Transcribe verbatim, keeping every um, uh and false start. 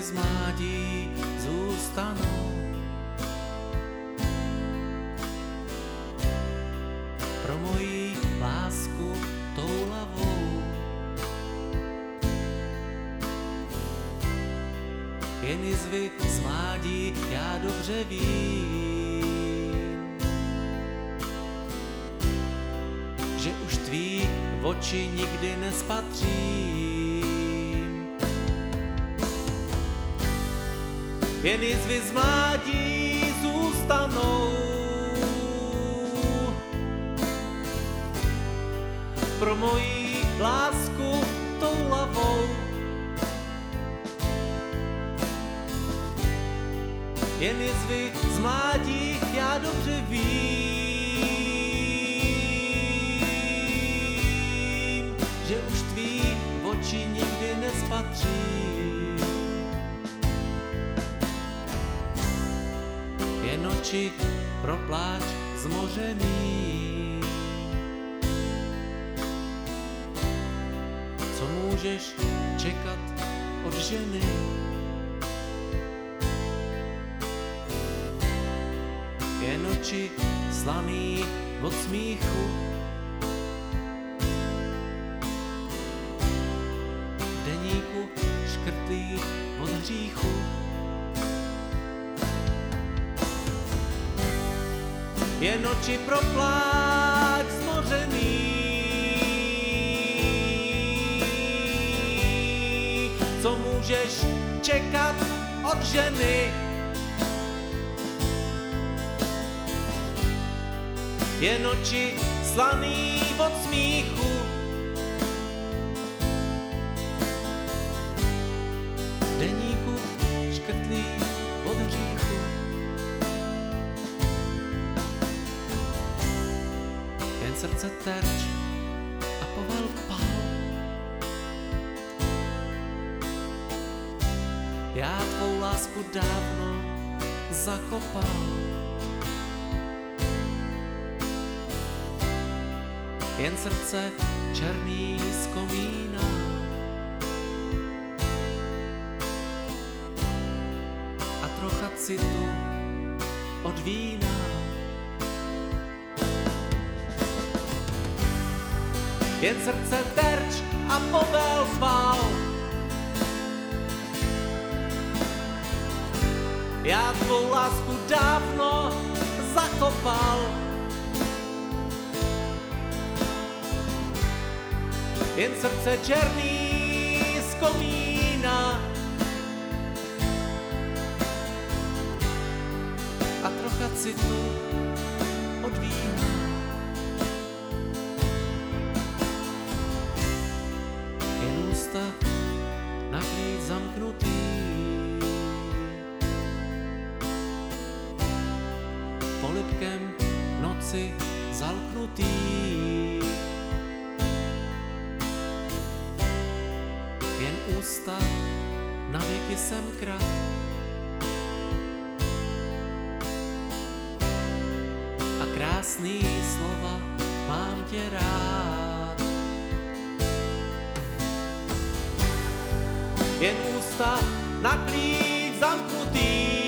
z mládí zůstanou. Pro moji lásku toulavou. Jen jizvy z mládí já dobře vím, že už tvý oči nikdy nespatřím. Jen jizvy z mládí zůstanou. Pro moji lásku toulavou. Jen jizvy z mládí já dobře vím, že už tvý oči nikdy nespatřím. Jen oči pro pláč zmořený. Co můžeš čekat od ženy? Jen oči slaný od smíchu. V deníku škrtlý od hříchu. Jen oči pro pláč zmořený. Co můžeš čekat od ženy? Jen oči slaný od smíchu. V deníku škrtlý od hříchu. Jen srdce terč a povel pal. Já tvou lásku dávno zakopal. Jen srdce černý z komína. A trocha citu od vína. Jen srdce terč a povel pal. Já tvou lásku dávno zakopal. Jen srdce černý z komína. A trocha citu od vína. Jen ústa na klíč zamknutý. Polibkem noci zalknutý. Jen ústa na věky jsem krat. A krásný slova mám tě rád. Jen ústa na klíč zamknutý.